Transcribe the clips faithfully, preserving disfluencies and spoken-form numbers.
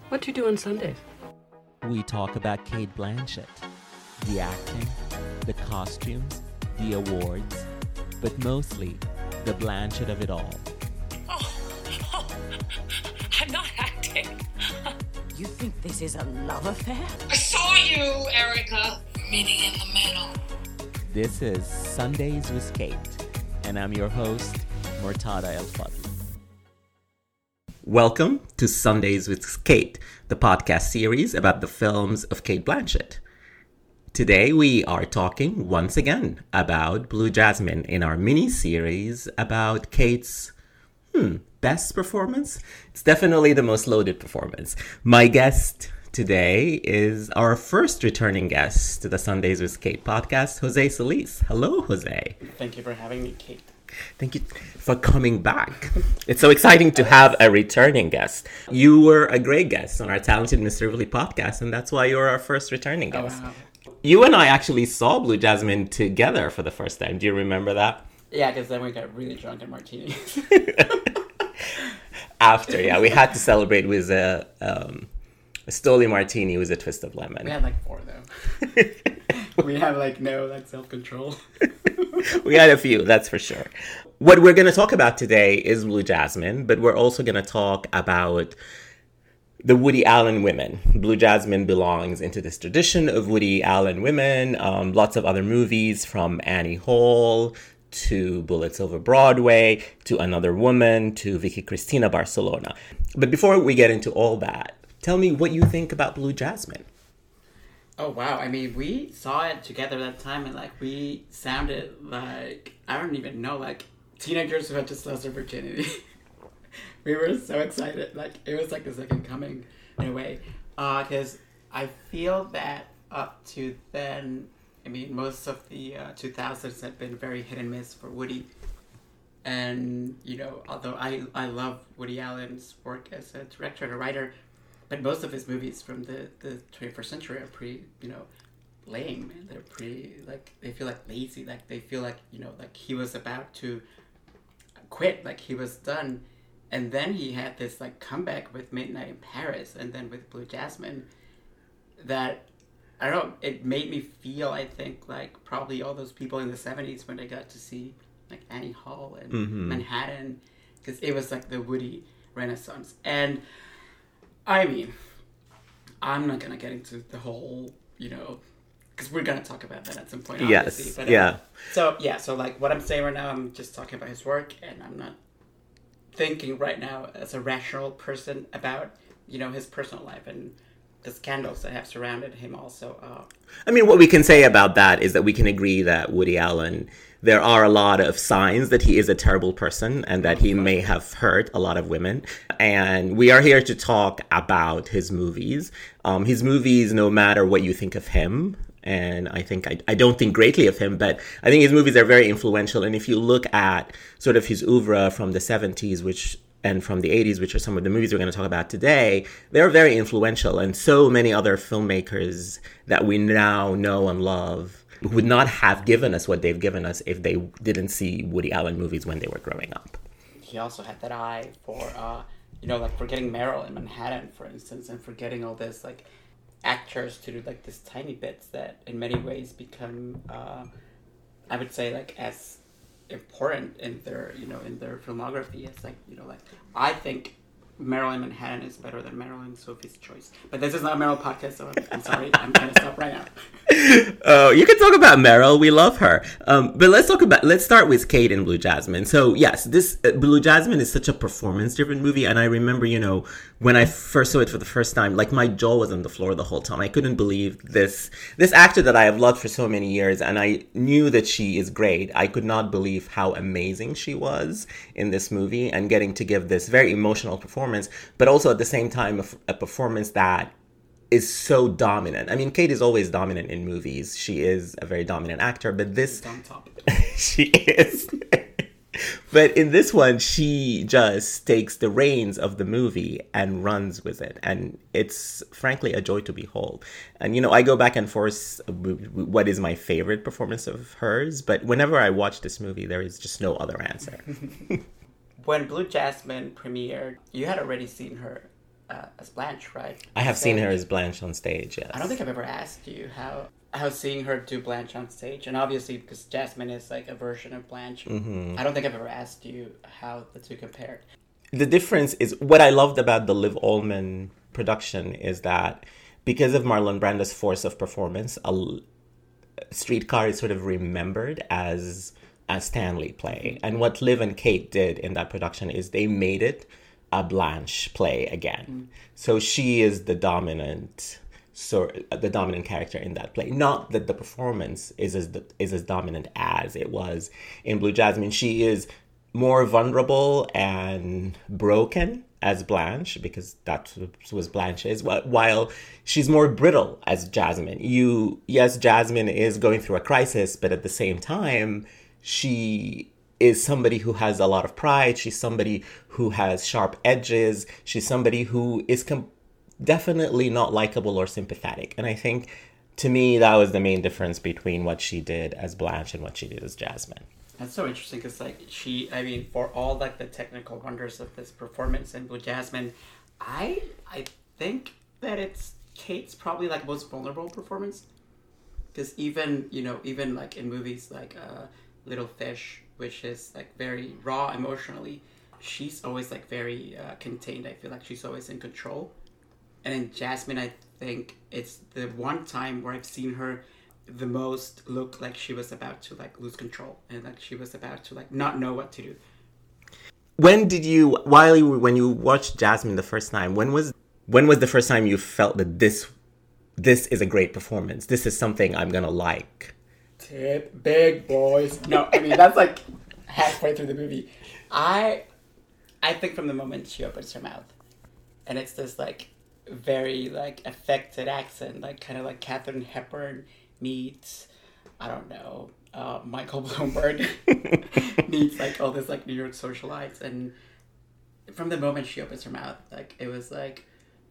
What do you do on Sundays? We talk about Cate Blanchett, the acting, the costumes, the awards, but mostly the Blanchett of it all. Oh, oh I'm not acting. You think this is a love affair? I saw you, Erica. Meeting in the middle. This is Sundays with Cate, and I'm your host, Murtada El Fadl. Welcome to Sundays with Cate, the podcast series about the films of Cate Blanchett. Today we are talking once again about Blue Jasmine in our mini-series about Cate's hmm, best performance. It's definitely the most loaded performance. My guest today is our first returning guest to the Sundays with Cate podcast, Jose Solis. Hello, Jose. Thank you for having me, Cate. Thank you for coming back. It's so exciting to have a returning guest. You were a great guest on our Talented Mister Ripley podcast, and that's why you're our first returning guest. Oh, wow. You and I actually saw Blue Jasmine together for the first time. Do you remember that? Yeah, because then we got really drunk in martinis. After, yeah, we had to celebrate with a, um, a Stoli martini with a twist of lemon. We had like four, though. We have like no like self-control. We had a few, that's for sure. What we're going to talk about today is Blue Jasmine, but we're also going to talk about the Woody Allen women. Blue Jasmine belongs into this tradition of Woody Allen women. Um, lots of other movies, from Annie Hall to Bullets Over Broadway to Another Woman to Vicky Cristina Barcelona. But before we get into all that, tell me what you think about Blue Jasmine. Oh, wow. I mean, we saw it together that time, and, like, we sounded like, I don't even know, like, teenagers who had just lost their virginity. We were so excited. Like, it was like the second coming, in a way. Because uh, I feel that up to then, I mean, most of the uh, two thousands had been very hit and miss for Woody. And, you know, although I, I love Woody Allen's work as a director and a writer, but most of his movies from the, the twenty-first century are pretty, you know, lame. And they're pretty, like, they feel like lazy. Like, they feel like, you know, like he was about to quit. Like, he was done. And then he had this, like, comeback with Midnight in Paris and then with Blue Jasmine that, I don't know, it made me feel, I think, like probably all those people in the seventies when they got to see, like, Annie Hall and mm-hmm. Manhattan. Because it was, like, the Woody Renaissance. And I mean, I'm not going to get into the whole, you know, because we're going to talk about that at some point, obviously. Yes, but, yeah. Uh, so, yeah, so, like, what I'm saying right now, I'm just talking about his work, and I'm not thinking right now as a rational person about, you know, his personal life and the scandals that have surrounded him also. Uh, I mean, what we can say about that is that we can agree that Woody Allen, there are a lot of signs that he is a terrible person and that he may have hurt a lot of women. And we are here to talk about his movies. Um, his movies, no matter what you think of him, and I think, I, I don't think greatly of him, but I think his movies are very influential. And if you look at sort of his oeuvre from the seventies, which and from the eighties, which are some of the movies we're going to talk about today, they're very influential. And so many other filmmakers that we now know and love would not have given us what they've given us if they didn't see Woody Allen movies when they were growing up. He also had that eye for, uh, you know, like forgetting Meryl in Manhattan, for instance, and forgetting all this, like, actors to do, like, this tiny bits that in many ways become, uh, I would say, like, as important in their, you know, in their filmography. It's like, you know, like, I think Meryl in Manhattan is better than Meryl in Sophie's Choice. But this is not a Meryl podcast, so I'm, I'm sorry. I'm going to stop right now. Oh, you can talk about Meryl. We love her. Um, but let's talk about, let's start with Cate and Blue Jasmine. So yes, this uh, Blue Jasmine is such a performance-driven movie. And I remember, you know, when I first saw it for the first time, like, my jaw was on the floor the whole time. I couldn't believe this, this actor that I have loved for so many years. And I knew that she is great. I could not believe how amazing she was in this movie and getting to give this very emotional performance, but also at the same time, a, a performance that is so dominant. I mean, Cate is always dominant in movies. She is a very dominant actor, but this... on top. She is. But in this one, she just takes the reins of the movie and runs with it. And it's frankly a joy to behold. And, you know, I go back and forth what is my favorite performance of hers. But whenever I watch this movie, there is just no other answer. When Blue Jasmine premiered, you had already seen her uh, as Blanche, right? I have seen So- her as Blanche on stage, yes. I don't think I've ever asked you how how seeing her do Blanche on stage, and obviously because Jasmine is like a version of Blanche. Mm-hmm. I don't think I've ever asked you how the two compared. The difference is, what I loved about the Liv Ullmann production is that because of Marlon Brando's force of performance, a l- Streetcar is sort of remembered as a Stanley play. And what Liv and Kate did in that production is they made it a Blanche play again. Mm. So she is the dominant, so the dominant character in that play. Not that the performance is as is as dominant as it was in Blue Jasmine. She is more vulnerable and broken as Blanche, because that was Blanche's, while she's more brittle as Jasmine. You, yes, Jasmine is going through a crisis, but at the same time, she is somebody who has a lot of pride. She's somebody who has sharp edges. She's somebody who is com- definitely not likable or sympathetic. And I think, to me, that was the main difference between what she did as Blanche and what she did as Jasmine. That's so interesting because, like, she, I mean, for all, like, the technical wonders of this performance in Blue Jasmine, I I think that it's Kate's probably, like, most vulnerable performance. Because even, you know, even, like, in movies like uh, Little Fish, which is, like, very raw emotionally, she's always, like, very uh, contained. I feel like she's always in control. And in Jasmine, I think it's the one time where I've seen her the most look like she was about to like lose control and like she was about to like not know what to do. When did you, while you, when you watched Jasmine the first time, when was when was the first time you felt that this this is a great performance? This is something I'm gonna like. Tip big boys. No, I mean that's like halfway through the movie. I I think from the moment she opens her mouth, and it's this like very like affected accent, like kind of like Katharine Hepburn meets, I don't know, uh, Michael Bloomberg meets like all this like New York socialites, and from the moment she opens her mouth, like it was like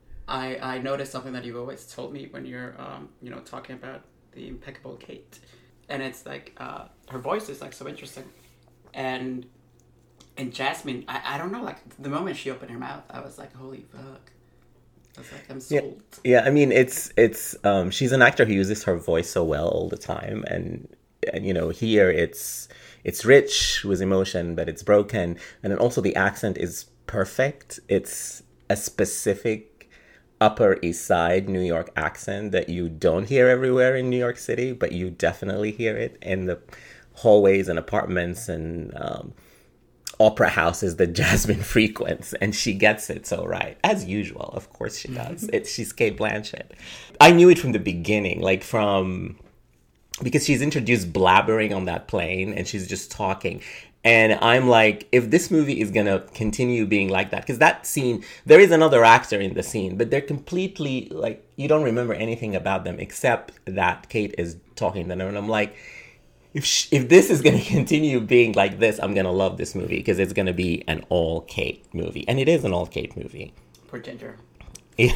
I I noticed something that you've always told me when you're um you know talking about the impeccable Kate, and it's like uh her voice is like so interesting, and and Jasmine, I I don't know, like the moment she opened her mouth, I was like, holy fuck. I was like, I'm sold. Yeah, yeah, I mean, it's it's um, she's an actor who uses her voice so well all the time, and and you know, here it's it's rich with emotion, but it's broken, and then also the accent is perfect. It's a specific Upper East Side New York accent that you don't hear everywhere in New York City, but you definitely hear it in the hallways and apartments and um, opera houses that Jasmine frequents, and she gets it so right, as usual. Of course she does. It's she's Cate Blanchett. I knew it from the beginning, like from because she's introduced blabbering on that plane, and she's just talking. And I'm like, if this movie is gonna continue being like that, because that scene, there is another actor in the scene, but they're completely like, you don't remember anything about them except that Kate is talking to them, and I'm like, If she, if this is going to continue being like this, I'm going to love this movie because it's going to be an all Kate movie. And it is an all Kate movie. Poor Ginger. Yeah.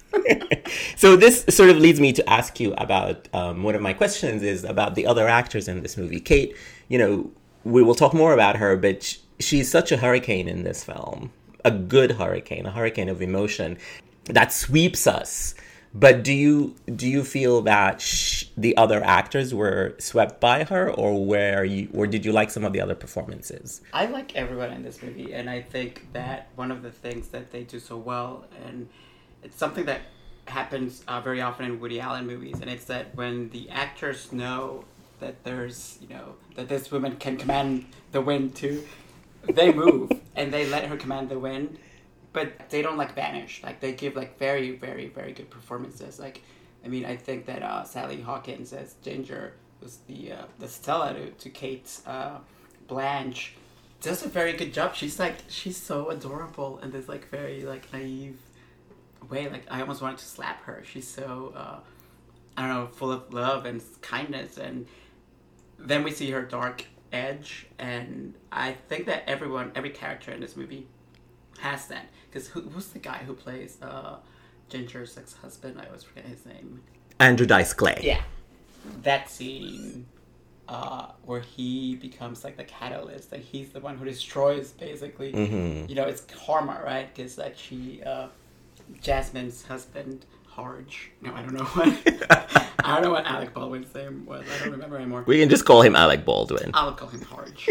So this sort of leads me to ask you about, um, one of my questions is about the other actors in this movie. Kate, you know, we will talk more about her, but sh- she's such a hurricane in this film. A good hurricane, a hurricane of emotion that sweeps us. But do you do you feel that sh- the other actors were swept by her, or were you, or did you like some of the other performances? I like everyone in this movie, and I think that one of the things that they do so well, and it's something that happens uh, very often in Woody Allen movies, and it's that when the actors know that there's, you know, that this woman can command the wind too, they move and they let her command the wind. But they don't like vanish. Like they give like very, very, very good performances. Like, I mean, I think that uh, Sally Hawkins as Ginger, who's the uh, the Stella to, to Kate's uh, Blanche, does a very good job. She's like she's so adorable in this like very like naive way. Like I almost wanted to slap her. She's so uh, I don't know, full of love and kindness. And then we see her dark edge, and I think that everyone, every character in this movie has that. Because who, who's the guy who plays uh, Ginger's ex-husband? I always forget his name. Andrew Dice Clay. Yeah. That scene uh, where he becomes like the catalyst. Like he's the one who destroys basically. Mm-hmm. You know, it's karma, right? Because like she uh, Jasmine's husband, Harge. No, I don't know what. I don't know what Alec Baldwin's name was. I don't remember anymore. We can just call him Alec Baldwin. I'll call him Harge.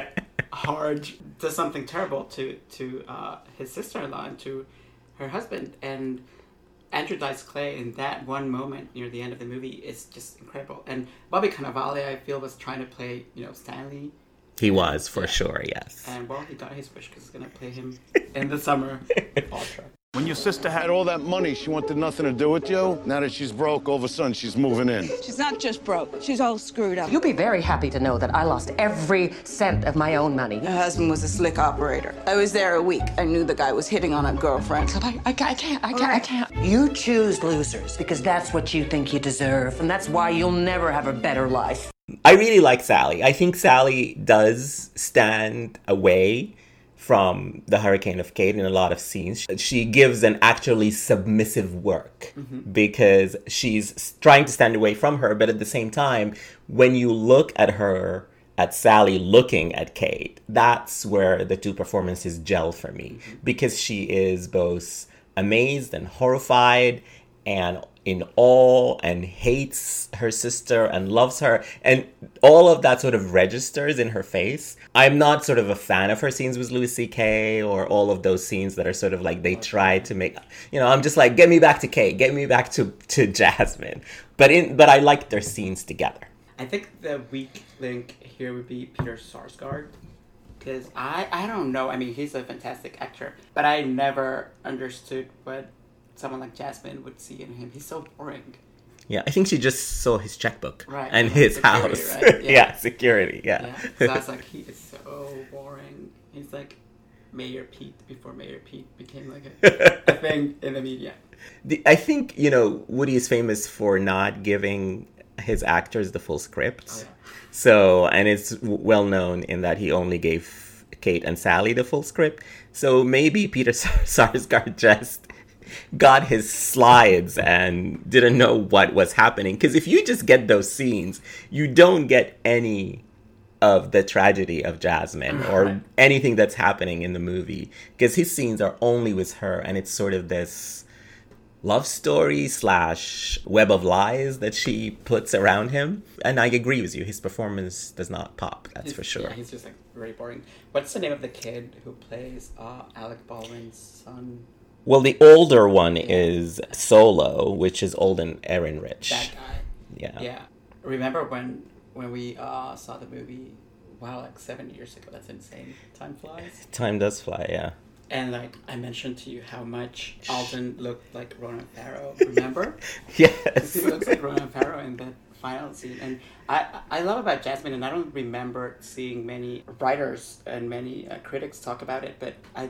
Harge does something terrible to to uh, his sister-in-law and to her husband, and Andrew Dice Clay in that one moment near the end of the movie is just incredible. And Bobby Cannavale, I feel, was trying to play, you know, Stanley. He was, for Yeah. sure, yes. And, well, he got his wish because he's going to play him in the summer Ultra. When your sister had all that money, she wanted nothing to do with you. Now that she's broke, all of a sudden she's moving in. She's not just broke. She's all screwed up. You'll be very happy to know that I lost every cent of my own money. Her husband was a slick operator. I was there a week. I knew the guy was hitting on a girlfriend. I, I, can't, I can't, I can't, I can't. You choose losers because that's what you think you deserve, and that's why you'll never have a better life. I really like Sally. I think Sally does stand away from the Hurricane of Kate in a lot of scenes. She gives an actually submissive work mm-hmm. because she's trying to stand away from her, but at the same time, when you look at her, at Sally looking at Kate, that's where the two performances gel for me, mm-hmm. because she is both amazed and horrified and in awe and hates her sister and loves her, and all of that sort of registers in her face. I'm not sort of a fan of her scenes with Louis C K or all of those scenes that are sort of like they try to make, you know, I'm just like, get me back to Kate, get me back to, to Jasmine. But in but I liked their scenes together. I think the weak link here would be Peter Sarsgaard. Because I, I don't know, I mean, he's a fantastic actor, but I never understood what someone like Jasmine would see in him. He's so boring. Yeah, I think she just saw his checkbook right, and his security, house. Right? Yeah. yeah, security, yeah. yeah. So I was like, he is so boring. He's like Mayor Pete before Mayor Pete became like a, a thing in the media. The, I think, you know, Woody is famous for not giving his actors the full script. Oh, yeah. So, and it's well known in that he only gave Kate and Sally the full script. So maybe Peter Sarsgaard just got his slides and didn't know what was happening. Because if you just get those scenes, you don't get any of the tragedy of Jasmine or anything that's happening in the movie. Because his scenes are only with her, and it's sort of this love story slash web of lies that she puts around him. And I agree with you, his performance does not pop, that's he's, for sure. Yeah, he's just like very boring. What's the name of the kid who plays uh, Alec Baldwin's son? Well, the older one is Solo, which is Alden Ehrenreich. That guy. Yeah. Yeah. Remember when when we uh, saw the movie, wow, like seven years ago? That's insane. Time flies. Time does fly, yeah. And like I mentioned to you how much Alden looked like Ronan Farrow. Remember? Yes. He looks like Ronan Farrow in the final scene. And I, I love about Jasmine, and I don't remember seeing many writers and many uh, critics talk about it, but I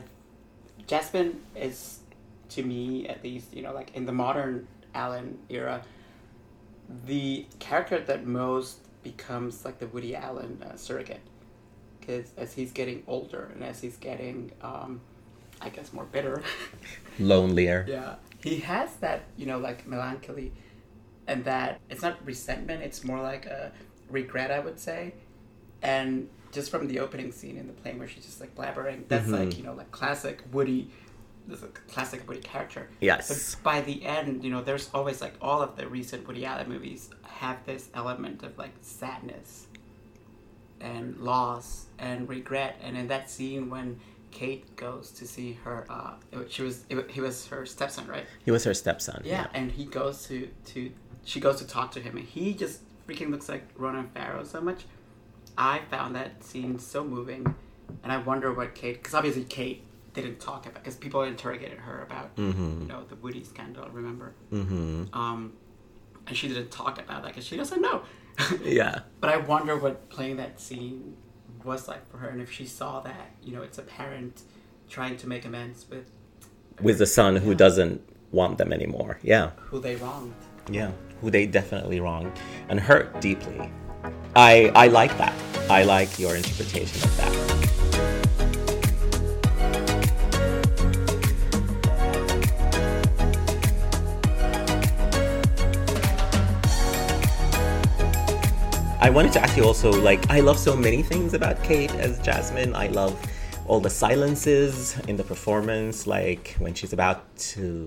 Jasmine is, to me at least, you know, like in the modern Allen era, the character that most becomes like the Woody Allen uh, surrogate. Because as he's getting older and as he's getting, um, I guess, more bitter. Lonelier. Yeah. He has that, you know, like melancholy, and that it's not resentment, it's more like a regret, I would say. And just from the opening scene in the plane where she's just like blabbering, that's mm-hmm. like, you know, like classic Woody, this is a classic Woody character. Yes. But by the end, you know, there's always like all of the recent Woody Allen movies have this element of like sadness and loss and regret. And in that scene when Kate goes to see her, uh, it, she was, it, he was her stepson, right? He was her stepson. Yeah, yeah. And he goes to, to, she goes to talk to him, and he just freaking looks like Ronan Farrow so much. I found that scene so moving, and I wonder what Kate, because obviously Kate didn't talk about, because people interrogated her about, mm-hmm. you know, the Woody scandal, remember? Mm-hmm. Um, and she didn't talk about that, because she doesn't know. Yeah. But I wonder what playing that scene was like for her, and if she saw that, you know, it's a parent trying to make amends with... With the son who yeah. doesn't want them anymore, yeah. Who they wronged. Yeah, who they definitely wronged and hurt deeply. I I like that. I like your interpretation of that. I wanted to ask you also, like, I love so many things about Kate as Jasmine. I love all the silences in the performance, like when she's about to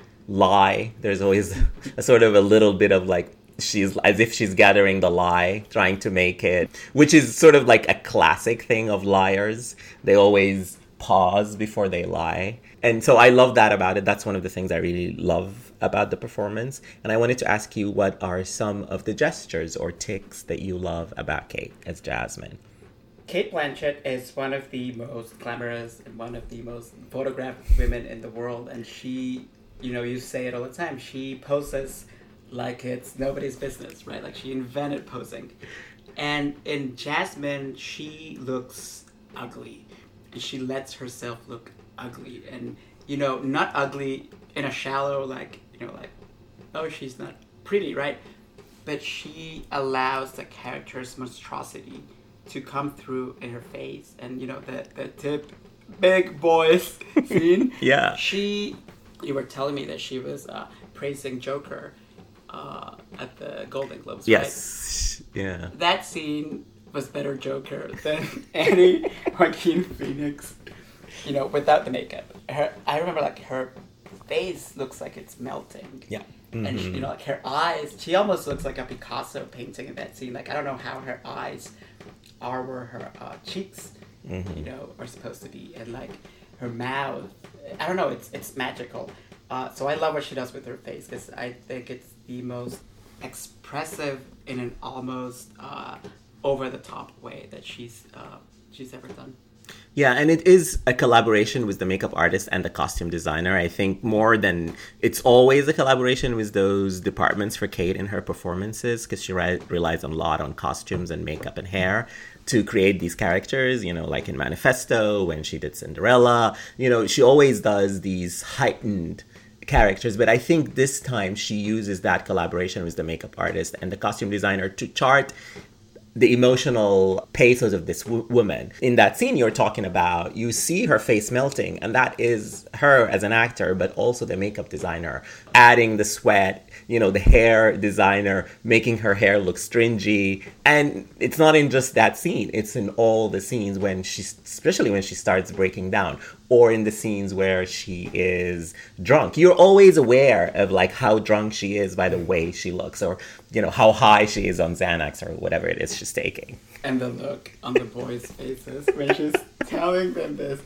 lie, there's always a sort of a little bit of like, she's as if she's gathering the lie, trying to make it, which is sort of like a classic thing of liars. They always pause before they lie. And so I love that about it. That's one of the things I really love about the performance. And I wanted to ask you, what are some of the gestures or tics that you love about Cate as Jasmine? Cate Blanchett is one of the most glamorous and one of the most photographed women in the world. And she, you know, you say it all the time, she poses like it's nobody's business, right? Like she invented posing. And in Jasmine, she looks ugly. And she lets herself look ugly. And, you know, not ugly in a shallow, like, you know, like, oh, she's not pretty, right? But she allows the character's monstrosity to come through in her face. And, you know, the, the tip big boys scene. Yeah. She, you were telling me that she was uh, praising Joker uh, at the Golden Globes, yes. right? Yeah. That scene was better Joker than any Joaquin Phoenix, you know, without the makeup. Her, I remember, like, her face looks like it's melting. Yeah. And, Mm-hmm. she, you know, like, her eyes, she almost looks like a Picasso painting in that scene. Like, I don't know how her eyes are where her uh, cheeks, Mm-hmm. you know, are supposed to be. And, like, her mouth, I don't know, it's it's magical. Uh, so I love what she does with her face, because I think it's the most expressive in an almost uh, over-the-top way that she's uh, she's ever done. Yeah, and it is a collaboration with the makeup artist and the costume designer. I think more than, it's always a collaboration with those departments for Cate in her performances, because she re- relies a lot on costumes and makeup and hair to create these characters, you know, like in Manifesto, when she did Cinderella. You know, she always does these heightened characters, but I think this time she uses that collaboration with the makeup artist and the costume designer to chart the emotional pathos of this w- woman. In that scene you're talking about, you see her face melting, and that is her as an actor, but also the makeup designer adding the sweat, you know, the hair designer making her hair look stringy. And it's not in just that scene, it's in all the scenes when she's, especially when she starts breaking down, or in the scenes where she is drunk. You're always aware of like how drunk she is by the way she looks, or, you know, how high she is on Xanax or whatever it is she's taking. And the look on the boys' faces when she's telling them this.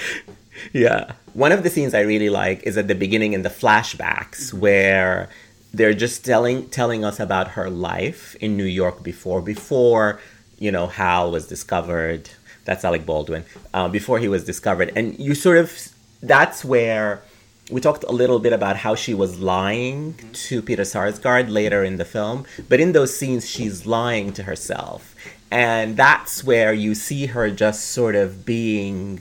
Yeah. One of the scenes I really like is at the beginning in the flashbacks, where they're just telling telling us about her life in New York before, before, you know, Hal was discovered. That's Alec Baldwin. Uh, before he was discovered. And you sort of, that's where we talked a little bit about how she was lying to Peter Sarsgaard later in the film. But in those scenes, she's lying to herself. And that's where you see her just sort of being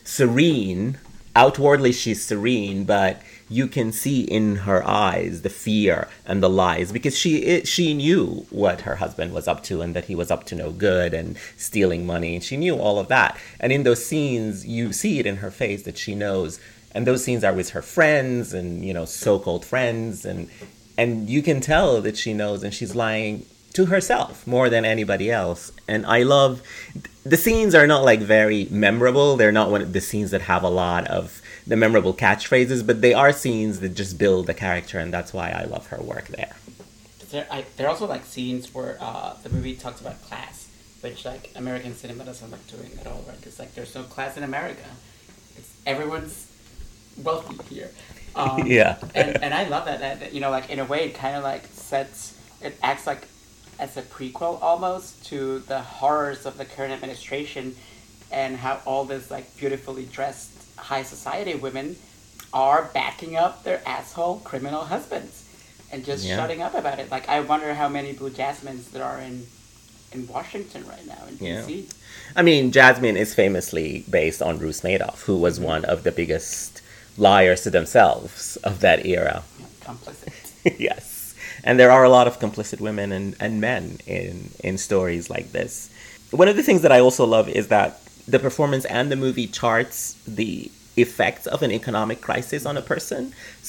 serene. Outwardly, she's serene, but you can see in her eyes the fear and the lies, because she it, she knew what her husband was up to, and that he was up to no good and stealing money. She knew all of that. And in those scenes, you see it in her face that she knows. And those scenes are with her friends and, you know, so-called friends. And and you can tell that she knows, and she's lying to herself more than anybody else. And I love, the scenes are not like very memorable. They're not one of the scenes that have a lot of the memorable catchphrases, but they are scenes that just build the character, and that's why I love her work there. There, I, there are also like scenes where uh, the movie talks about class, which like American cinema doesn't like doing at all, right? It's like there's no class in America. It's everyone's wealthy here. Um, Yeah. and, and I love that, that, you know, like in a way it kind of like sets, it acts like as a prequel almost to the horrors of the current administration, and how all this like beautifully dressed high society women are backing up their asshole criminal husbands and just Yeah. shutting up about it. Like, I wonder how many Blue Jasmines there are in in Washington right now, in Yeah. D C. I mean, Jasmine is famously based on Ruth Madoff, who was one of the biggest liars to themselves of that era. Complicit. Yes. And there are a lot of complicit women and, and men in, in stories like this. One of the things that I also love is that the performance and the movie charts the effects of an economic crisis on a person.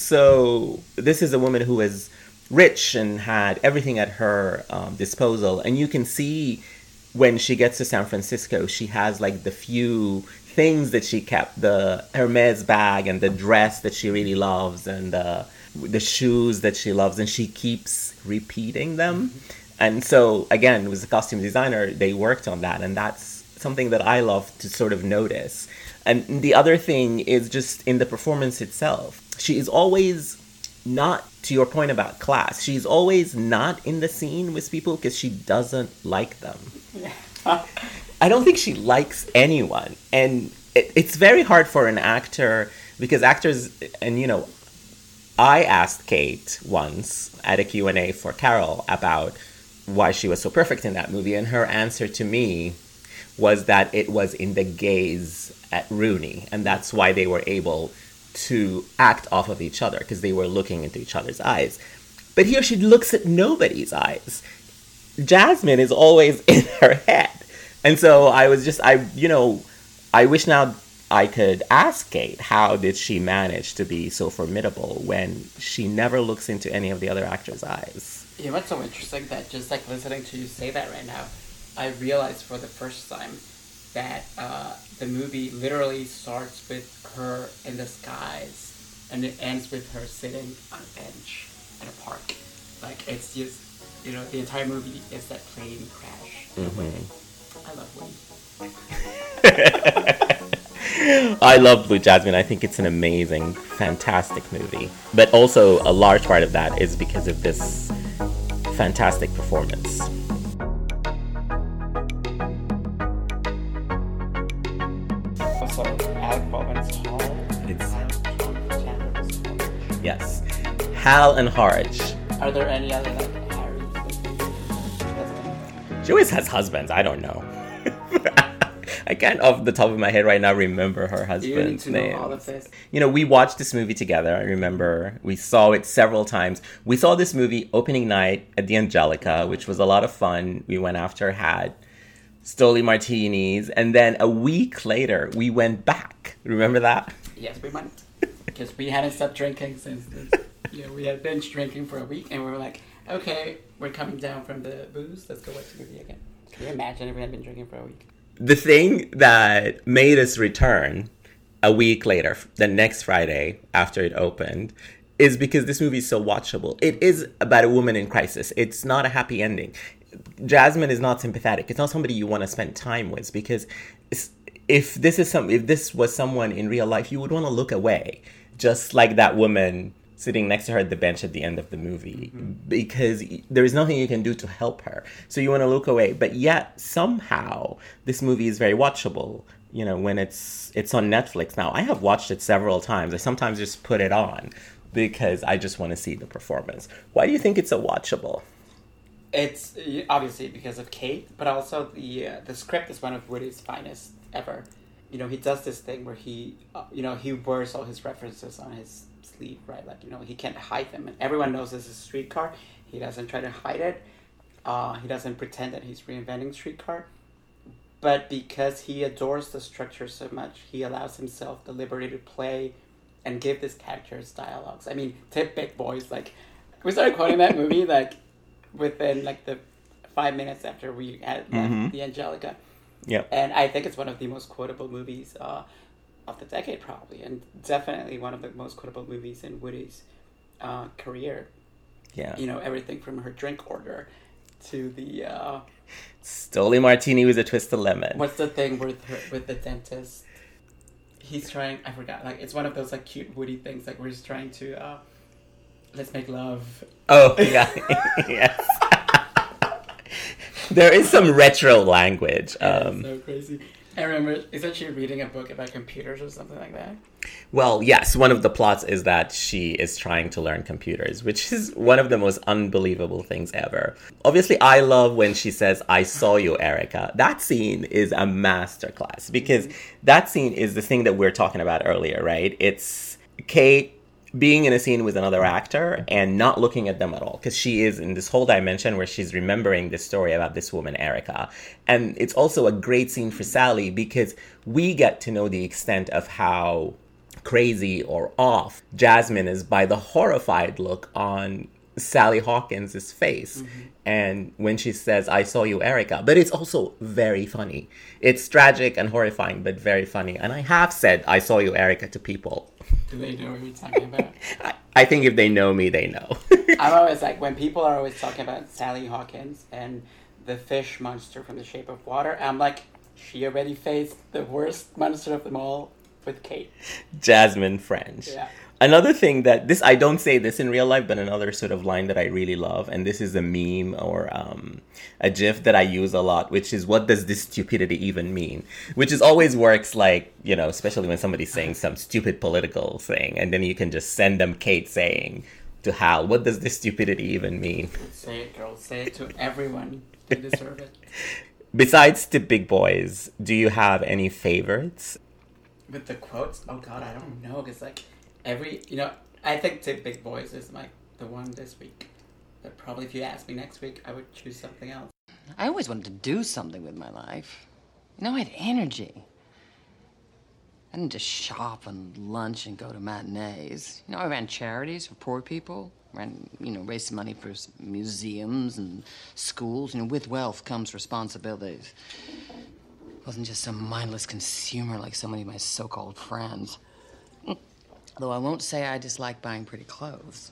So this is a woman who is rich and had everything at her um, disposal. And you can see when she gets to San Francisco, she has like the few things that she kept, the Hermes bag and the dress that she really loves and the the shoes that she loves, and she keeps repeating them. Mm-hmm. And so, again, with the costume designer, they worked on that, and that's something that I love to sort of notice. And the other thing is just in the performance itself. She is always not, to your point about class, she's always not in the scene with people because she doesn't like them. Yeah. I don't think she likes anyone. And it, it's very hard for an actor, because actors, and you know, I asked Kate once at a Q and A for Carol about why she was so perfect in that movie, and her answer to me was that it was in the gaze at Rooney, and that's why they were able to act off of each other, because they were looking into each other's eyes. But here she looks at nobody's eyes. Jasmine is always in her head. And so I was just, I, you know, I wish now I could ask Kate, how did she manage to be so formidable when she never looks into any of the other actors' eyes? You know what's so interesting, that just like listening to you say that right now, I realized for the first time that uh, the movie literally starts with her in the skies and it ends with her sitting on a bench in a park. Like, it's just, you know, the entire movie is that plane crash. Mm-hmm. I love Woody. I love Blue Jasmine. I think it's an amazing, fantastic movie. But also, a large part of that is because of this fantastic performance. Also, Alec Baldwin's Hall. It's... Yes. Hal and Harge. Are there any other, like, Harrys? She always has husbands. I don't know. I can't, off the top of my head right now, remember her husband's you need to name. Know all of this. You know, we watched this movie together. I remember we saw it several times. We saw this movie opening night at the Angelica, which was a lot of fun. We went after, had Stoli martinis, and then a week later, we went back. Remember that? Yes, we went. Because we hadn't stopped drinking since this. You know, we had binge drinking for a week, and we were like, okay, we're coming down from the booze. Let's go watch the movie again. Can you imagine if we had been drinking for a week? The thing that made us return a week later, the next Friday after it opened, is because this movie is so watchable. It is about a woman in crisis. It's not a happy ending. Jasmine is not sympathetic. It's not somebody you want to spend time with, because if this is some, if this was someone in real life, you would want to look away, just like that woman sitting next to her at the bench at the end of the movie, mm-hmm. because there is nothing you can do to help her. So you want to look away. But yet, somehow, this movie is very watchable, you know, when it's it's on Netflix now. I have watched it several times. I sometimes just put it on because I just want to see the performance. Why do you think it's so watchable? It's obviously because of Kate, but also the uh, the script is one of Woody's finest ever. You know, he does this thing where he, uh, you know, he wears all his references on his sleeve, right? Like, you know, he can't hide them, and everyone knows this is Streetcar. He doesn't try to hide it. Uh, he doesn't pretend that he's reinventing Streetcar. But because he adores the structure so much, he allows himself the liberty to play and give these characters dialogues. I mean, Tip Big Boys, like, we started quoting that movie, like, within, like, the five minutes after we had left mm-hmm. the Angelica. Yeah. And I think it's one of the most quotable movies uh, of the decade, probably, and definitely one of the most quotable movies in Woody's uh, career. Yeah. You know, everything from her drink order to the... Uh, Stoli martini with a twist of lemon. What's the thing with her, with the dentist? He's trying... I forgot. Like, it's one of those, like, cute Woody things. Like, we're just trying to... Uh, let's make love. Oh, yeah. Yes. There is some retro language. Um, That's so crazy. I remember, isn't she reading a book about computers or something like that? Well, yes. One of the plots is that she is trying to learn computers, which is one of the most unbelievable things ever. Obviously, I love when she says, "I saw you, Erica." That scene is a masterclass, because that scene is the thing that we we're talking about earlier, right? It's Kate being in a scene with another actor and not looking at them at all, because she is in this whole dimension where she's remembering this story about this woman, Erica. And it's also a great scene for Sally, because we get to know the extent of how crazy or off Jasmine is by the horrified look on Sally Hawkins' face. Mm-hmm. And when she says, I saw you, Erica. But it's also very funny. It's tragic and horrifying, but very funny. And I have said, I saw you, Erica, to people. Do they know what you're talking about? I, I think if they know me, they know. I'm always like, when people are always talking about Sally Hawkins and the fish monster from The Shape of Water, I'm like, she already faced the worst monster of them all with Kate. Jasmine French. Yeah. Another thing that this, I don't say this in real life, but another sort of line that I really love, and this is a meme or um, a GIF that I use a lot, which is, what does this stupidity even mean? Which is always works like, you know, especially when somebody's saying some stupid political thing, and then you can just send them Kate saying to Hal, what does this stupidity even mean? Say it, girl. Say it to everyone. They deserve it. Besides Tip Big Boys, do you have any favorites? With the quotes? Oh, God, I don't know. Because, like, every, you know, I think Tip Big Boys is, like, the one this week. But probably if you asked me next week, I would choose something else. I always wanted to do something with my life. You know, I had energy. I didn't just shop and lunch and go to matinees. You know, I ran charities for poor people. Ran, you know, raised money for s- museums and schools. You know, with wealth comes responsibilities. I wasn't just some mindless consumer like so many of my so-called friends. Though I won't say I dislike buying pretty clothes.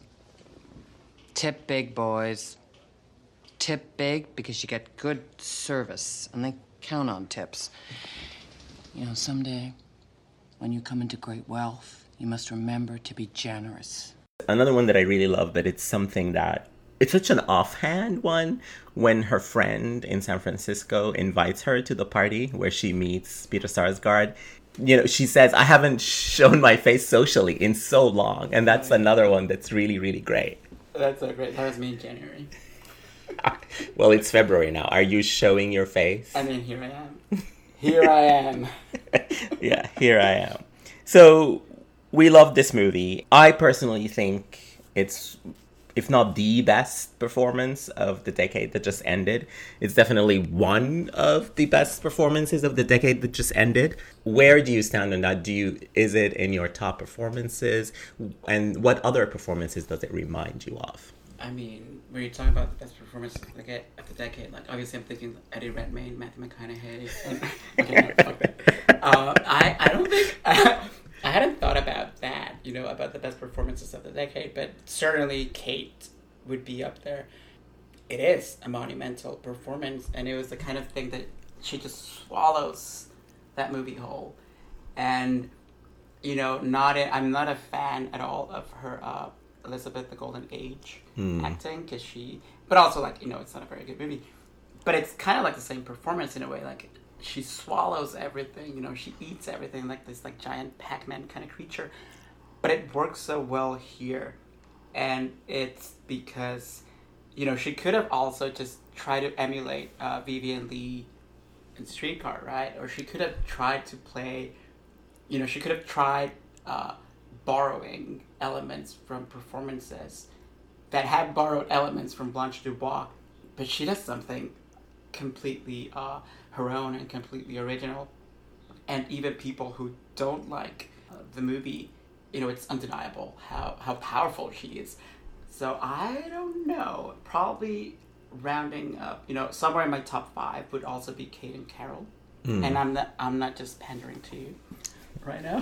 Tip big, boys. Tip big because you get good service, and they count on tips. You know, someday, when you come into great wealth, you must remember to be generous. Another one that I really love, but it's something that, it's such an offhand one, when her friend in San Francisco invites her to the party where she meets Peter Sarsgaard. You know, she says, I haven't shown my face socially in so long. And that's another one that's really, really great. That's so great. That was me in January. Well, it's February now. Are you showing your face? I mean, here I am. Here I am. Yeah, here I am. So, we love this movie. I personally think it's, if not the best performance of the decade that just ended, it's definitely one of the best performances of the decade that just ended. Where do you stand on that? Do you, is it in your top performances? And what other performances does it remind you of? I mean, when you're talking about the best performance of the decade, of the decade, like, obviously I'm thinking Eddie Redmayne, Matthew McConaughey. And, okay, no, fuck that. Uh, I, I don't think... I, I hadn't thought about that, you know, about the best performances of the decade, but certainly Kate would be up there. It is a monumental performance, and it was the kind of thing that she just swallows that movie whole. And, you know, not a, I'm not a fan at all of her uh, Elizabeth the Golden Age mm. acting, because she, but also, like, you know, it's not a very good movie. But it's kind of like the same performance in a way, like, she swallows everything, you know, she eats everything like this like giant Pac-Man kind of creature. But it works so well here. And it's because, you know, she could have also just tried to emulate uh, Vivien Leigh in Streetcar, right? Or she could have tried to play, you know, she could have tried uh, borrowing elements from performances that have borrowed elements from Blanche Dubois. But she does something completely uh, her own and completely original, and even people who don't like uh, the movie, you know, it's undeniable how, how powerful she is. So I don't know, probably rounding up, you know, somewhere in my top five would also be Kate and Carol, mm. and I'm not I'm not just pandering to you right now.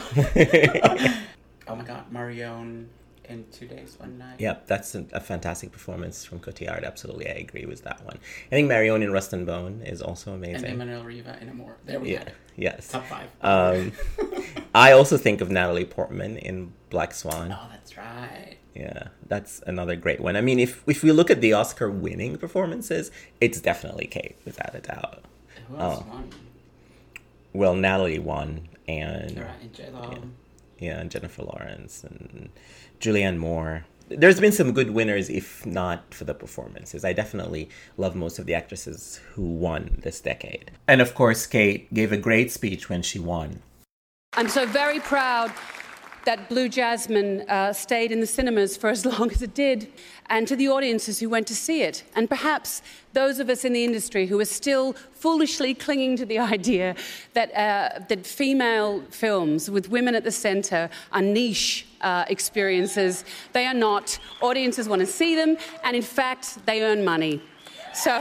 Oh my God, Marion in Two Days, One Night. Yep, that's a, a fantastic performance from Cotillard. Absolutely, I agree with that one. I think Marion in Rust and Bone is also amazing. And Emmanuel Riva in Amour. There we yeah, go. Yes. Top five. Um, I also think of Natalie Portman in Black Swan. Oh, that's right. Yeah, that's another great one. I mean, if if we look at the Oscar-winning performances, it's definitely Kate, without a doubt. Who else oh. won? Well, Natalie won, and... Right, and J-Lo. Yeah. Yeah, and Jennifer Lawrence and Julianne Moore. There's been some good winners, if not for the performances. I definitely love most of the actresses who won this decade. And of course, Kate gave a great speech when she won. I'm so very proud that Blue Jasmine uh, stayed in the cinemas for as long as it did, and to the audiences who went to see it. And perhaps those of us in the industry who are still foolishly clinging to the idea that, uh, that female films with women at the centre are niche uh, experiences. They are not. Audiences want to see them, and in fact, they earn money. So,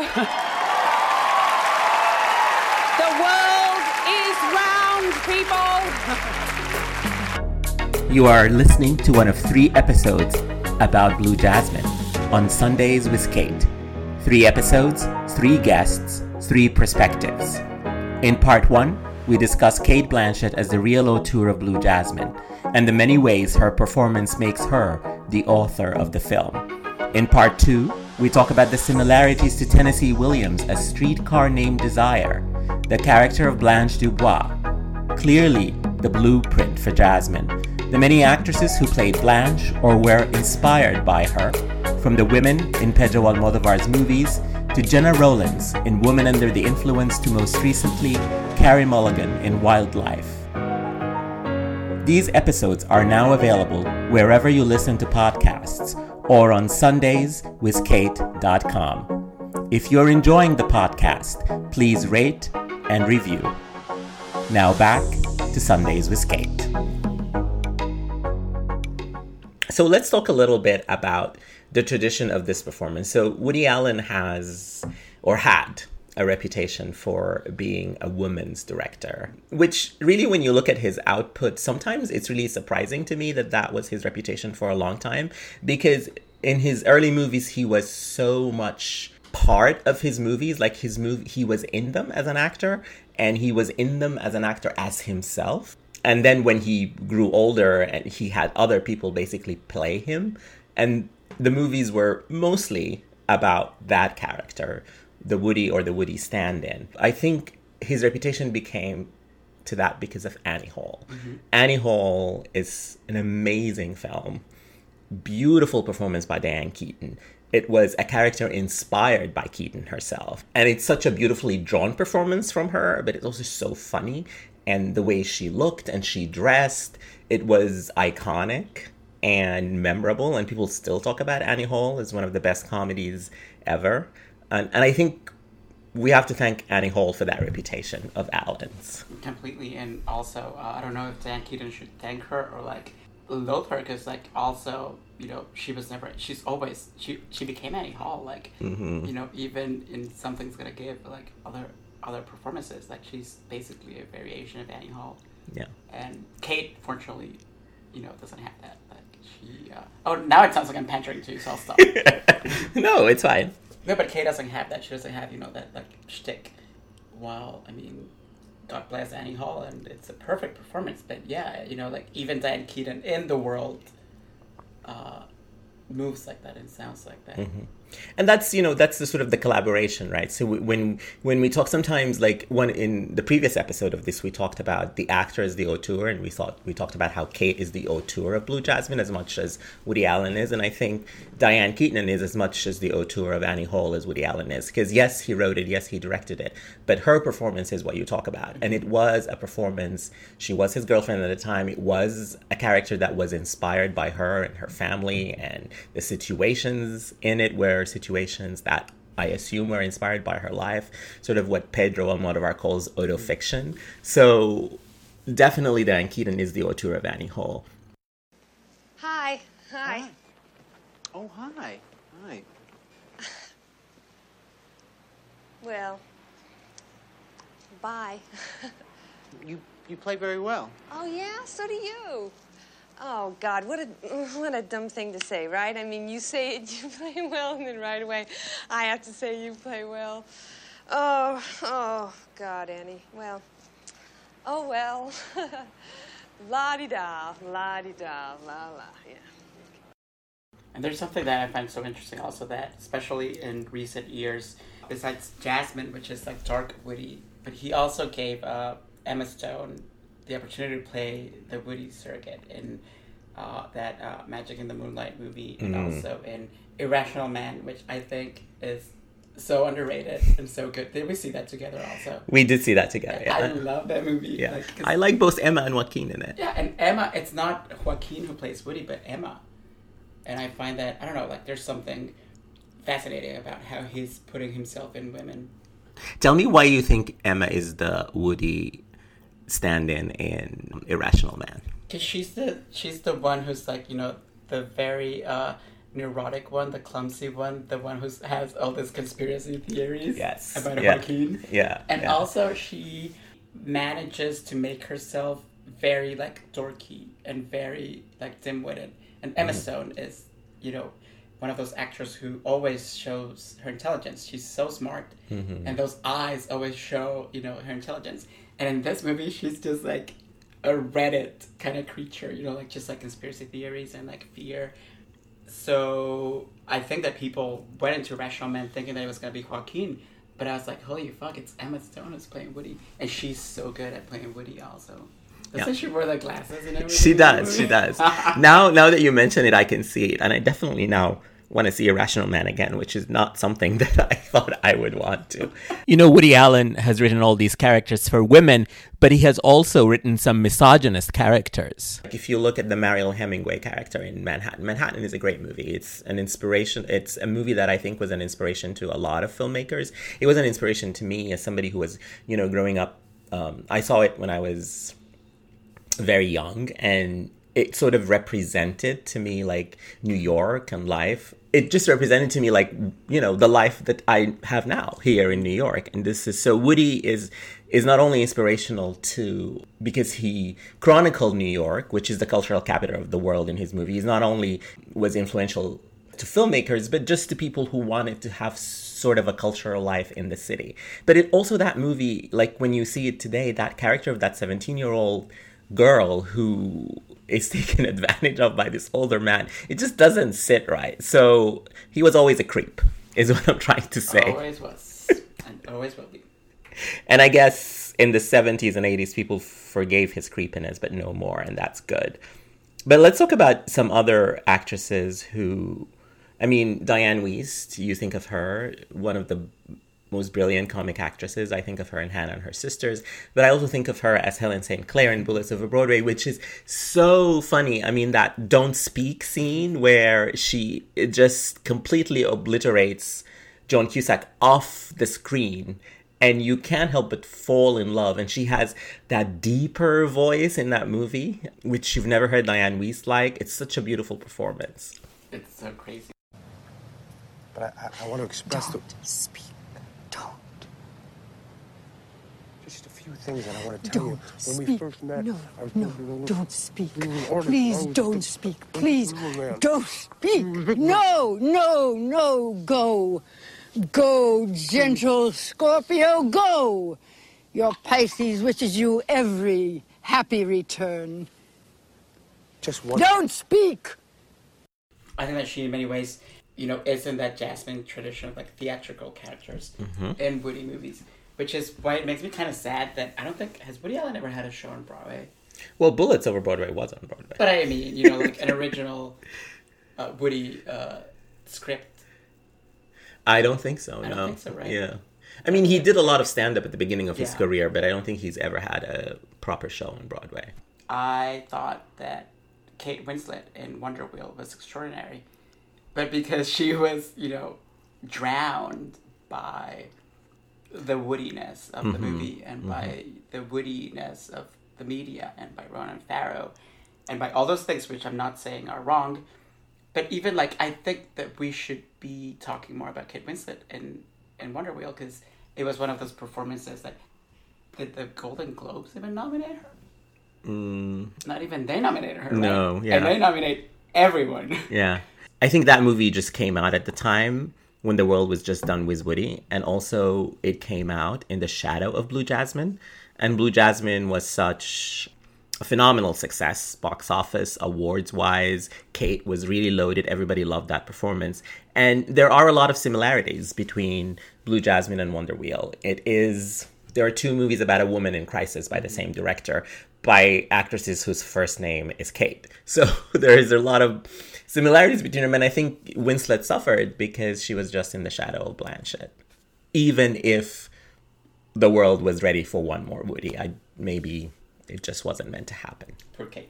the world is round, people. You are listening to one of three episodes about Blue Jasmine on Sundays with Kate. Three episodes, three guests, three perspectives. In part one, we discuss Cate Blanchett as the real auteur of Blue Jasmine and the many ways her performance makes her the author of the film. In part two, we talk about the similarities to Tennessee Williams as Streetcar Named Desire, the character of Blanche Dubois, clearly the blueprint for Jasmine, the many actresses who played Blanche or were inspired by her, from the women in Pedro Almodovar's movies to Jenna Rollins in Woman Under the Influence to most recently Carey Mulligan in Wildlife. These episodes are now available wherever you listen to podcasts or on sundays with kate dot com. If you're enjoying the podcast, please rate and review. Now back to Sundays with Kate. So let's talk a little bit about the tradition of this performance. So Woody Allen has, or had, a reputation for being a woman's director, which really, when you look at his output, sometimes it's really surprising to me that that was his reputation for a long time, because in his early movies, he was so much part of his movies, like his movie, he was in them as an actor, and he was in them as an actor as himself. And then when he grew older, and he had other people basically play him, and the movies were mostly about that character, the Woody or the Woody stand-in. I think his reputation became to that because of Annie Hall. Mm-hmm. Annie Hall is an amazing film. Beautiful performance by Diane Keaton. It was a character inspired by Keaton herself. And it's such a beautifully drawn performance from her, but it's also so funny. And the way she looked and she dressed, it was iconic and memorable. And people still talk about Annie Hall as one of the best comedies ever. And, and I think we have to thank Annie Hall for that reputation of Allen's. Completely. And also, uh, I don't know if Dan Keaton should thank her or, like, loathe her, because, like, also, you know, she was never, she's always, she she became Annie Hall, like, mm-hmm. you know, even in Something's Gonna Give, like, other other performances, like, she's basically a variation of Annie Hall. Yeah. And Kate, fortunately, you know, doesn't have that. Like, she, uh, oh, now it sounds like I'm pandering to you, so I'll stop. No, it's fine. No, but Kate doesn't have that. She doesn't have, you know, that, like, shtick. While, I mean, God bless Annie Hall, and it's a perfect performance. But yeah, you know, like, even Diane Keaton in the world uh, moves like that and sounds like that. Mm-hmm. And that's, you know, that's the sort of the collaboration, right? So when when we talk sometimes, like one in the previous episode of this, we talked about the actor as the auteur, and we thought we talked about how Kate is the auteur of Blue Jasmine as much as Woody Allen is. And I think Diane Keaton is as much as the auteur of Annie Hall as Woody Allen is. Because yes, he wrote it, yes, he directed it, but her performance is what you talk about. And it was a performance. She was his girlfriend at the time. It was a character that was inspired by her and her family and the situations in it where situations that I assume were inspired by her life, sort of what Pedro Almodovar calls autofiction. So definitely Diane Keaton is the auteur of Annie Hall. Hi. Hi. Hi. Oh, hi. Hi. Well, bye. You you play very well. Oh, yeah? So do you. Oh, God, what a what a dumb thing to say, right? I mean, you say it, you play well, and then right away I have to say you play well. Oh, oh, God, Annie. Well, oh, well. La-di-da, la-di-da, la-la, yeah. And there's something that I find so interesting also, that, especially in recent years, besides Jasmine, which is, like, dark, witty, but he also gave uh, Emma Stone the opportunity to play the Woody surrogate in uh, that uh, Magic in the Moonlight movie, and mm. also in Irrational Man, which I think is so underrated and so good. Did we see that together also? We did see that together. Yeah. I love that movie. Yeah, like, I like both Emma and Joaquin in it. Yeah, and Emma, it's not Joaquin who plays Woody, but Emma. And I find that, I don't know, like there's something fascinating about how he's putting himself in women. Tell me why you think Emma is the Woody stand-in in Irrational Man. Because she's the, she's the one who's like, you know, the very uh, neurotic one, the clumsy one, the one who has all these conspiracy theories yes. about yeah. Joaquin. Yeah. And yeah. also she manages to make herself very like dorky and very like dim-witted. And Emma mm-hmm. Stone is, you know, one of those actors who always shows her intelligence. She's so smart. Mm-hmm. And those eyes always show, you know, her intelligence. And in this movie, she's just like a Reddit kind of creature, you know, like just like conspiracy theories and like fear. So I think that people went into Irrational Man thinking that it was going to be Joaquin. But I was like, holy fuck, it's Emma Stone who's playing Woody. And she's so good at playing Woody also. Doesn't yeah. she wear the glasses and everything? She does, she does. now now that you mention it, I can see it. And I definitely now want to see Irrational Man again, which is not something that I thought I would want to. You know, Woody Allen has written all these characters for women, but he has also written some misogynist characters. If you look at the Mariel Hemingway character in Manhattan, Manhattan is a great movie. It's an inspiration. It's a movie that I think was an inspiration to a lot of filmmakers. It was an inspiration to me as somebody who was, you know, growing up. Um, I saw it when I was very young, and it sort of represented to me like New York and life. It just represented to me like, you know, the life that I have now here in New York. And this is, so Woody is is not only inspirational to, because he chronicled New York, which is the cultural capital of the world in his movie. He's not only was influential to filmmakers, but just to people who wanted to have sort of a cultural life in the city. But it also, that movie, like when you see it today, that character of that seventeen-year-old girl who is taken advantage of by this older man, it just doesn't sit right. So he was always a creep, is what I'm trying to say. Always was, and always will be. And I guess in the seventies and eighties, people forgave his creepiness, but no more, and that's good. But let's talk about some other actresses who, I mean, Diane Wiest, you think of her, one of the most brilliant comic actresses. I think of her in Hannah and Her Sisters, but I also think of her as Helen Saint Clair in Bullets Over Broadway, which is so funny. I mean, that Don't Speak scene where she just completely obliterates Joan Cusack off the screen, and you can't help but fall in love. And she has that deeper voice in that movie, which you've never heard Diane Wiest like. It's such a beautiful performance. It's so crazy. But I, I, I want to express Don't the... speak. Don't. Just a few things that I want to tell Don't you. When speak. we first met, no, I was no, no, don't speak. Order, Please order, don't order, speak. Please order, don't speak. No, no, no, go. Go, gentle Scorpio, go. Your Pisces wishes you every happy return. Just one. Don't speak. I think that she, in many ways, you know, is in that Jasmine tradition of like theatrical characters mm-hmm. in Woody movies, which is why it makes me kind of sad that I don't think, has Woody Allen ever had a show on Broadway? Well, Bullets Over Broadway was on Broadway. But I mean, you know, like an original uh, Woody uh, script. I don't think so, I no. don't think so, right? Yeah. I mean, he did a lot of stand-up at the beginning of his Yeah. career, but I don't think he's ever had a proper show on Broadway. I thought that Kate Winslet in Wonder Wheel was extraordinary. But because she was, you know, drowned by the woodiness of Mm-hmm. the movie and mm-hmm. by the woodiness of the media and by Ronan Farrow and by all those things, which I'm not saying are wrong. But even, like, I think that we should be talking more about Kate Winslet in, in Wonder Wheel, because it was one of those performances that, did the Golden Globes even nominate her? Mm. Not even they nominated her, right? No, yeah. And they nominate everyone. Yeah. I think that movie just came out at the time when the world was just done with Woody. And also it came out in the shadow of Blue Jasmine. And Blue Jasmine was such a phenomenal success, box office, awards-wise. Kate was really loaded. Everybody loved that performance. And there are a lot of similarities between Blue Jasmine and Wonder Wheel. It is There are two movies about a woman in crisis by the same director, by actresses whose first name is Kate. So there is a lot of similarities between them, and I think Winslet suffered because she was just in the shadow of Blanchett. Even if the world was ready for one more Woody, I maybe it just wasn't meant to happen. Poor Kate.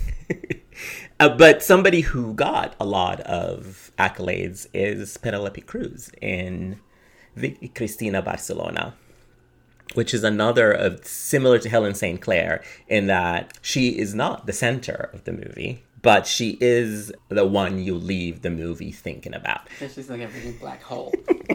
uh, but somebody who got a lot of accolades is Penelope Cruz in the Cristina Barcelona, which is another of similar to Helen Saint Clair in that she is not the center of the movie, but she is the one you leave the movie thinking about. She's like a freaking black hole.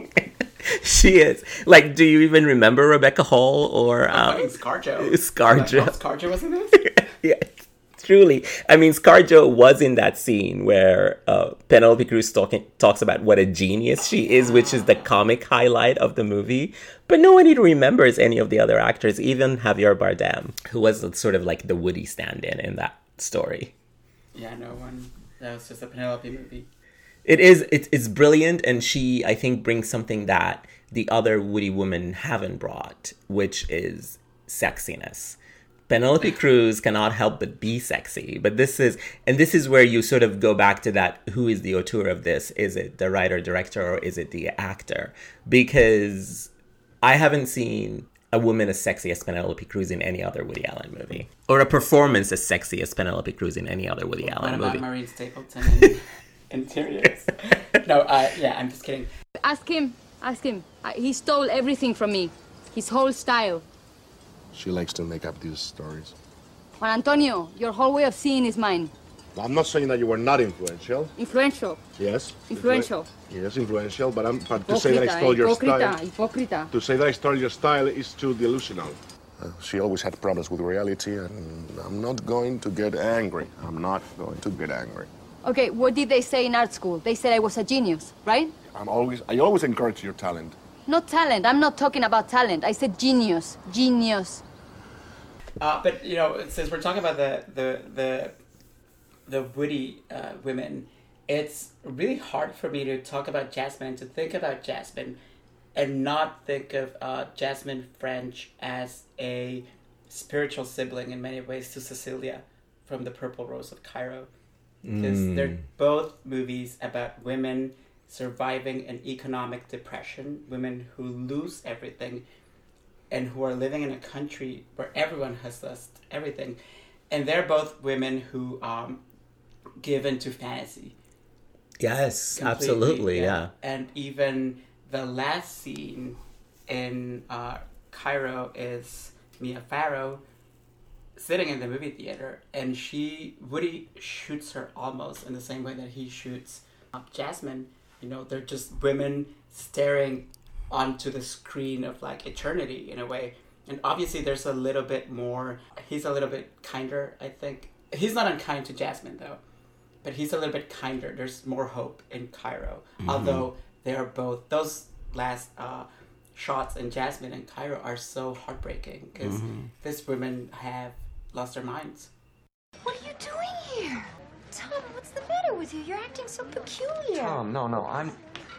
She is. Like, do you even remember Rebecca Hall or... Um, um, ScarJo. ScarJo. Like, oh, ScarJo was in this? Yeah, truly. I mean, ScarJo was in that scene where uh, Penelope Cruz talking, talks about what a genius she is, which is the comic highlight of the movie. But no one even remembers any of the other actors, even Javier Bardem, who was sort of like the Woody stand-in in that story. Yeah, no one. That was just a Penelope movie. It is. It's, it's brilliant, and she, I think, brings something that the other Woody women haven't brought, which is sexiness. Penelope Cruz cannot help but be sexy, but this is, and this is where you sort of go back to that, who is the auteur of this? Is it the writer, director, or is it the actor? Because I haven't seen a woman as sexy as Penelope Cruz in any other Woody Allen movie, or a performance as sexy as Penelope Cruz in any other Woody Allen what movie. About Maureen Stapleton in Interiors? No, uh, yeah, I'm just kidding. Ask him. Ask him. Uh, he stole everything from me. His whole style. She likes to make up these stories. Juan Antonio, your whole way of seeing is mine. I'm not saying that you were not influential. Influential. Yes. Influential. Influ- yes, influential, but, I'm, but to Hipocrita, say that I stole your hipocrita, style... Hipocrita. To say that I stole your style is too delusional. Uh, she always had problems with reality, and I'm not going to get angry. I'm not going to get angry. Okay, what did they say in art school? They said I was a genius, right? I'm always, I always encourage your talent. Not talent. I'm not talking about talent. I said genius. Genius. Uh, but, you know, since we're talking about the the the, the Woody uh, women, it's really hard for me to talk about Jasmine and to think about Jasmine and not think of uh, Jasmine French as a spiritual sibling in many ways to Cecilia from The Purple Rose of Cairo. Because Mm. they're both movies about women surviving an economic depression, women who lose everything, and who are living in a country where everyone has lost everything. And they're both women who um, give into fantasy. Yes, Completely, absolutely, yeah. And even the last scene in uh, Cairo is Mia Farrow sitting in the movie theater, and she, Woody shoots her almost in the same way that he shoots uh, Jasmine. You know, they're just women staring onto the screen of like eternity in a way. And obviously there's a little bit more, he's a little bit kinder, I think. He's not unkind to Jasmine though, but he's a little bit kinder. There's more hope in Cairo. Mhm. Although they are both, those last uh, shots in Jasmine and Cairo are so heartbreaking because Mhm. these women have lost their minds. What are you doing here? Tom, what's the matter with you? You're acting so peculiar. Tom, no, no, I'm...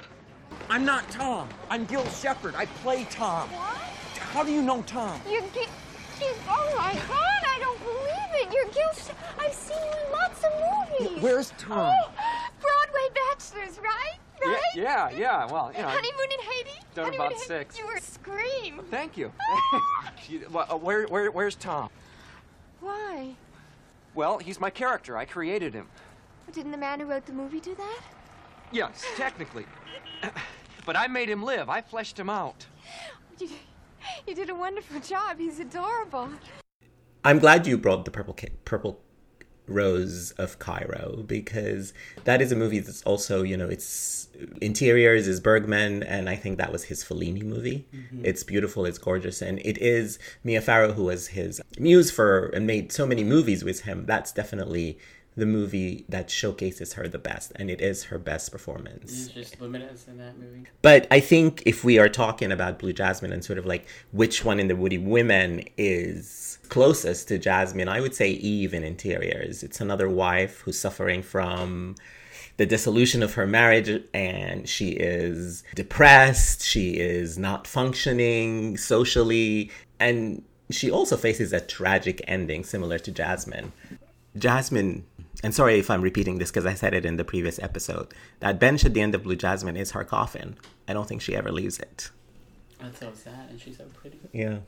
I'm not Tom. I'm Gil Shepard. I play Tom. What? How do you know Tom? You're Gil... Oh my God, I don't believe it. You're Gil She- I've seen you in lots of movies. Where's Tom? Oh, Broadway Bachelors, right? Right? Yeah, yeah, yeah, well, you know... Honeymoon in Haiti? Done Honeymoon about in Haiti? six. You were Scream. Thank you. You- well, uh, where, where, where's Tom? Why? Well, he's my character. I created him. Didn't the man who wrote the movie do that? Yes, technically. But I made him live. I fleshed him out. You, you did a wonderful job. He's adorable. I'm glad you brought the Purple Ki- Purple Rose of Cairo, because that is a movie that's also, you know, it's Interiors is Bergman, and I think that was his Fellini movie. Mhm. It's beautiful, it's gorgeous, and it is Mia Farrow, who was his muse for and made so many movies with him. That's definitely the movie that showcases her the best, and it is her best performance. He's just luminous in that movie. But I think if we are talking about Blue Jasmine and sort of like which one in the Woody women is closest to Jasmine, I would say Eve in Interiors. It's another wife who's suffering from the dissolution of her marriage, and she is depressed, she is not functioning socially, and she also faces a tragic ending similar to Jasmine. Jasmine, and sorry if I'm repeating this because I said it in the previous episode, that bench at the end of Blue Jasmine is her coffin. I don't think she ever leaves it. That's so sad, and she's so pretty. Yeah.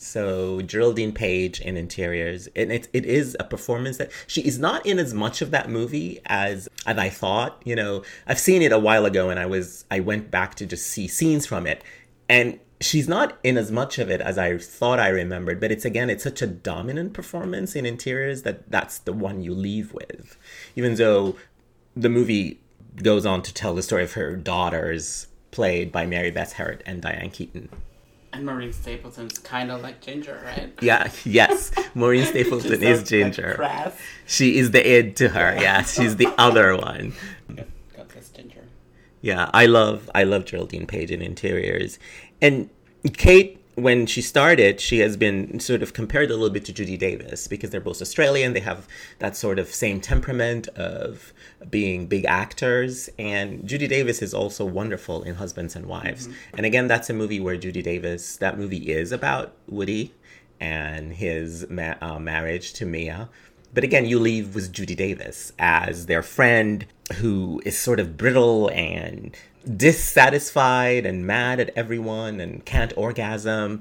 So Geraldine Page in Interiors, and it it is a performance that she is not in as much of that movie as as I thought. You know, I've seen it a while ago, and I was I went back to just see scenes from it, and she's not in as much of it as I thought I remembered. But it's again, it's such a dominant performance in Interiors that that's the one you leave with, even though the movie goes on to tell the story of her daughters, played by Mary Beth Hart and Diane Keaton. And Maureen Stapleton's kind of like Ginger, right? Yeah, yes. Maureen Stapleton is so, Ginger. Like, crass. She is the id to her, yeah. She's the other one. Got, got this Ginger. Yeah, I love I love Geraldine Page in Interiors. And Kate, when she started, she has been sort of compared a little bit to Judy Davis because they're both Australian. They have that sort of same temperament of being big actors. And Judy Davis is also wonderful in Husbands and Wives. Mm-hmm. And again, that's a movie where Judy Davis, that movie is about Woody and his ma- uh, marriage to Mia. But again, you leave with Judy Davis as their friend who is sort of brittle and dissatisfied and mad at everyone and can't orgasm.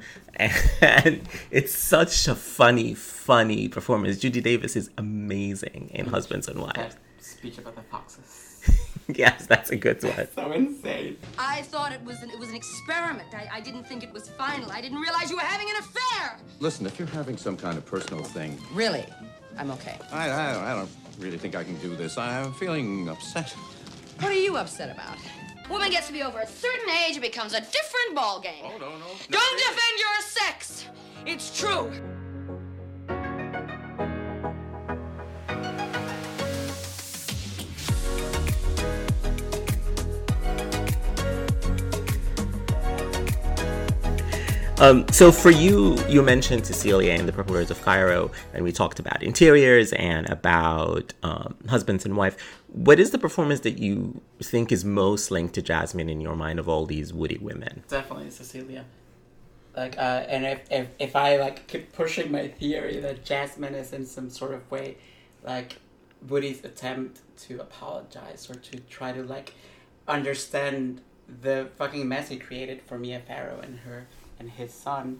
And it's such a funny, funny performance. Judy Davis is amazing in Husbands and Wives. That speech about the foxes. Yes, that's a good one. So insane. I thought it was an, it was an experiment. I, I didn't think it was final. I didn't realize you were having an affair. Listen, if you're having some kind of personal thing... Really? I'm okay. I, I, I don't really think I can do this. I'm feeling upset. What are you upset about? Woman gets to be over a certain age, it becomes a different ballgame. Oh, no, no. Don't defend your sex. It's true. Um, so for you, you mentioned Cecilia in The Purple Rose of Cairo, and we talked about Interiors and about um, Husbands and Wife. What is the performance that you think is most linked to Jasmine in your mind of all these Woody women? Definitely Cecilia. Like, uh, and if, if if I like keep pushing my theory that Jasmine is in some sort of way, like Woody's attempt to apologize or to try to like understand the fucking mess he created for Mia Farrow and her and his son,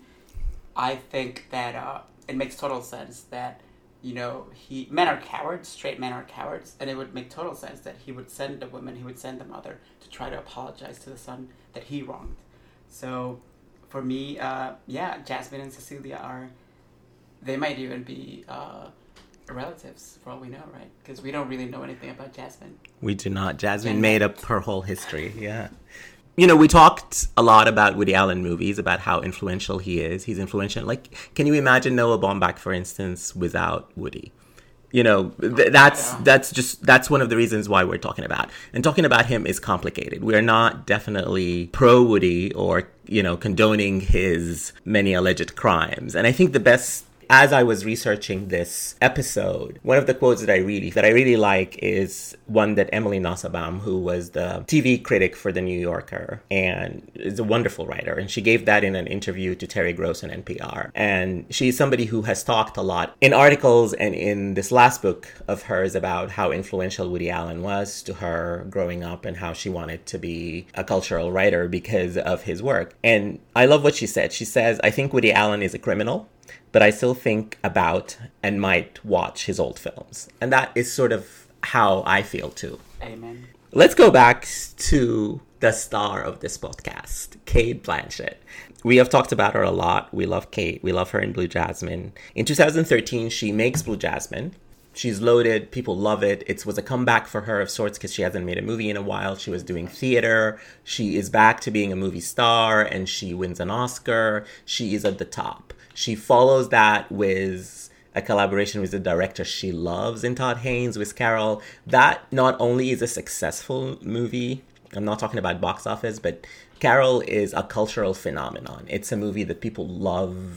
I think that uh, it makes total sense that, you know, he men are cowards, straight men are cowards, and it would make total sense that he would send the woman, he would send the mother to try to apologize to the son that he wronged. So, for me, uh, yeah, Jasmine and Cecilia are, they might even be uh, relatives, for all we know, right? Because we don't really know anything about Jasmine. We do not. Jasmine made up her whole history, yeah. You know, we talked a lot about Woody Allen movies, about how influential he is. He's influential. Like, can you imagine Noah Baumbach, for instance, without Woody? You know, th- that's that's just, that's one of the reasons why we're talking about. And talking about him is complicated. We are not definitely pro-Woody or, you know, condoning his many alleged crimes. And I think the best... As I was researching this episode, one of the quotes that I really that I really like is one that Emily Nussbaum, who was the T V critic for The New Yorker and is a wonderful writer, and she gave that in an interview to Terry Gross on N P R. And she's somebody who has talked a lot in articles and in this last book of hers about how influential Woody Allen was to her growing up and how she wanted to be a cultural writer because of his work. And I love what she said. She says, "I think Woody Allen is a criminal, but I still think about and might watch his old films." And that is sort of how I feel too. Amen. Let's go back to the star of this podcast, Cate Blanchett. We have talked about her a lot. We love Kate. We love her in Blue Jasmine. In two thousand thirteen, she makes Blue Jasmine. She's loaded. People love it. It was a comeback for her of sorts because she hasn't made a movie in a while. She was doing theater. She is back to being a movie star and she wins an Oscar. She is at the top. She follows that with a collaboration with a director she loves in Todd Haynes with Carol. That not only is a successful movie, I'm not talking about box office, but Carol is a cultural phenomenon. It's a movie that people love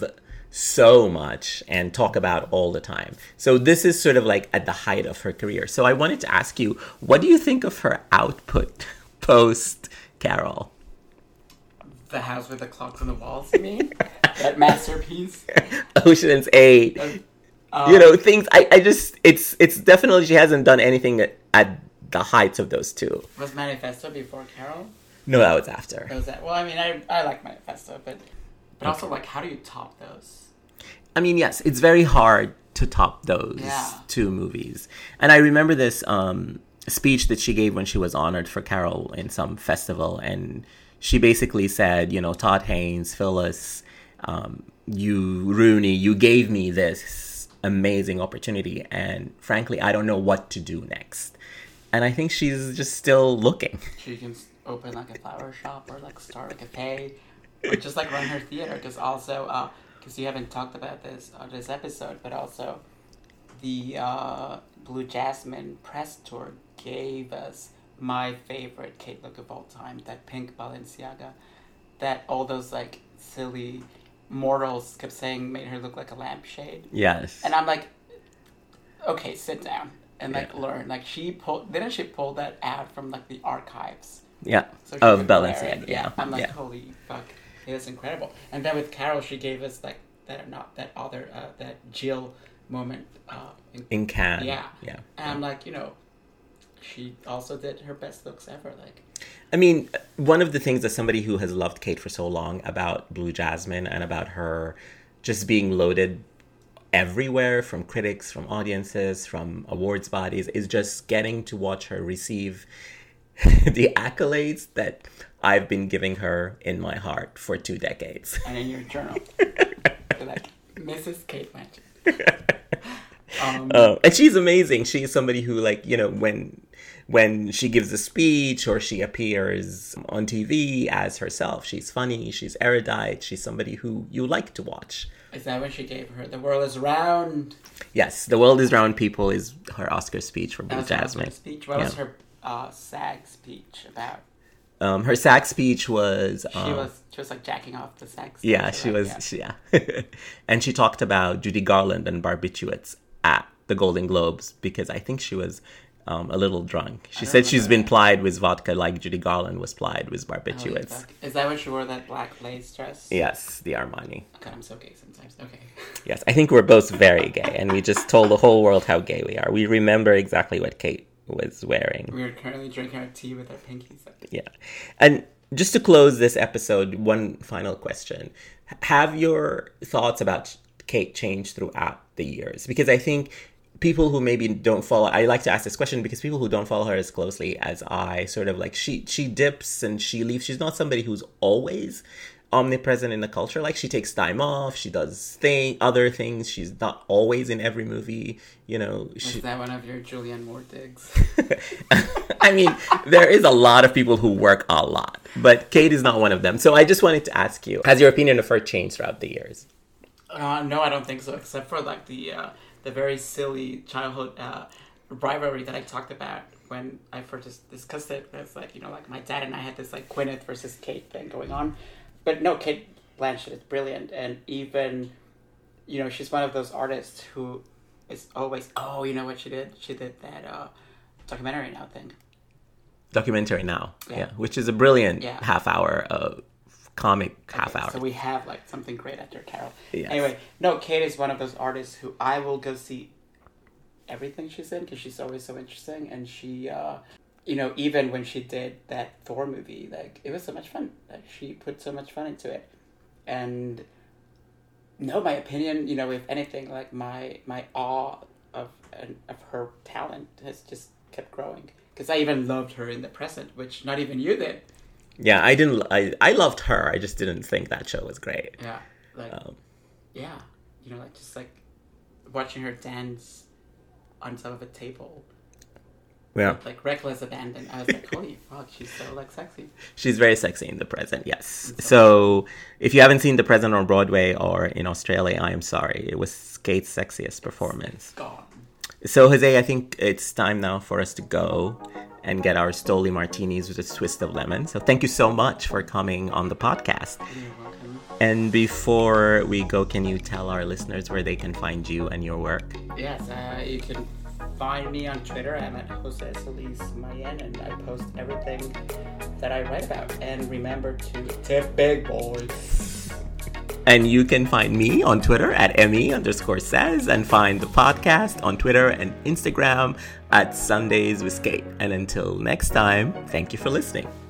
so much and talk about all the time. So this is sort of like at the height of her career. So I wanted to ask you, what do you think of her output post Carol? The House with the Clocks on the Walls, you mean? That masterpiece? Ocean's Eight. Uh, you know, things, I, I just, it's it's definitely, she hasn't done anything at, at the heights of those two. Was Manifesto before Carol? No, that was after. That was that. Well, I mean, I, I like Manifesto, but, but Okay. also, like, how do you top those? I mean, yes, it's very hard to top those Yeah. two movies. And I remember this um, speech that she gave when she was honored for Carol in some festival. And she basically said, you know, Todd Haynes, Phyllis, um, you, Rooney, you gave me this amazing opportunity. And frankly, I don't know what to do next. And I think she's just still looking. She can s- open, like, a flower shop or, like, start a cafe or just, like, run her theater. Because also... Uh, because you haven't talked about this on this episode, but also the uh, Blue Jasmine press tour gave us my favorite Kate look of all time, that pink Balenciaga, that all those, like, silly mortals kept saying made her look like a lampshade. Yes. And I'm like, okay, sit down and, like, Yeah. learn. Like, she pulled, didn't she pull that out from, like, the archives? Yeah, So she of could wear Balenciaga, it. yeah, I'm like, yeah. holy fuck, it was incredible. And then with Carol, she gave us like that, not that other, uh, that Jill moment uh, in, In Cannes, Yeah, yeah. And I'm like, you know, she also did her best looks ever. Like, I mean, one of the things as somebody who has loved Kate for so long about Blue Jasmine and about her just being loaded everywhere from critics, from audiences, from awards bodies, is just getting to watch her receive the accolades that I've been giving her in my heart for two decades. and in your journal, you're like Missus Kate Blanchett. Um, Uh, and she's amazing. She's somebody who, like, you know, when when she gives a speech or she appears on T V as herself, she's funny, she's erudite, she's somebody who you like to watch. Is that when she gave her "The World Is Round"? Yes, The World Is Round People is her Oscar speech for That Blue was her Jasmine. Oscar speech. What Yeah. was her uh, SAG speech about? Um, her SAG speech was... She um, was she was like jacking off the SAG speech. Yeah, she right? was, she, yeah. And she talked about Judy Garland and Barbiturates at the Golden Globes because I think she was um, a little drunk. She don't said she's remember been that. plied with vodka like Judy Garland was plied with Holy Barbiturates. fuck. Is that when she wore that black lace dress? Yes, the Armani. God, I'm so gay sometimes. Okay. Yes, I think we're both very gay, and we just told the whole world how gay we are. We remember exactly what Kate was wearing. We are currently drinking our tea with our pinkies up. Yeah. And just to close this episode, one final question. Have your thoughts about Kate changed throughout the years? Because I think people who maybe don't follow, I like to ask this question because people who don't follow her as closely as I, sort of like she she dips and she leaves. She's not somebody who's always omnipresent in the culture. Like, she takes time off, she does thing other things. She's not always in every movie, you know. She, Is that one of your Julianne Moore digs? I mean, there is a lot of people who work a lot, but Kate is not one of them. So I just wanted to ask you, has your opinion of her changed throughout the years? Uh, no, I don't think so. Except for like the uh, the very silly childhood uh, rivalry that I talked about when I first discussed it. It's like, you know, like my dad and I had this like Gwyneth versus Kate thing going on. But no, Kate Blanchett is brilliant, and even, you know, she's one of those artists who is always, oh, you know what she did? She did that uh, documentary now thing. Documentary Now, Yeah. yeah, which is a brilliant Yeah. half hour of comic half Okay, hour. So we have like something great after Carol. Yes. Anyway, no, Kate is one of those artists who I will go see everything she's in because she's always so interesting, and she, uh, you know, even when she did that Thor movie, like it was so much fun. Like she put so much fun into it, and no, my opinion, you know, if anything, like my my awe of of her talent has just kept growing because I even loved her in The Present, which not even you did. Yeah, I didn't. I I loved her. I just didn't think that show was great. Yeah, like Um, yeah, you know, like just like watching her dance on top of a table. Yeah. With, like reckless abandon. I was like, holy fuck, she's so like sexy. She's very sexy in The Present, yes. So if you haven't seen The Present on Broadway or in Australia, I am sorry. It was Kate's sexiest performance. Gone. So Jose, I think it's time now for us to go. and get our Stoli martinis with a twist of lemon. So thank you so much for coming on the podcast. You're welcome. And before we go, can you tell our listeners where they can find you and your work? Yes, uh, you can find me on Twitter. I'm at Jose Solis Mayen, and I post everything that I write about. And remember to tip big, boys. And you can find me on Twitter at me underscore says, and find the podcast on Twitter and Instagram at Sundays with Kate. And until next time, thank you for listening.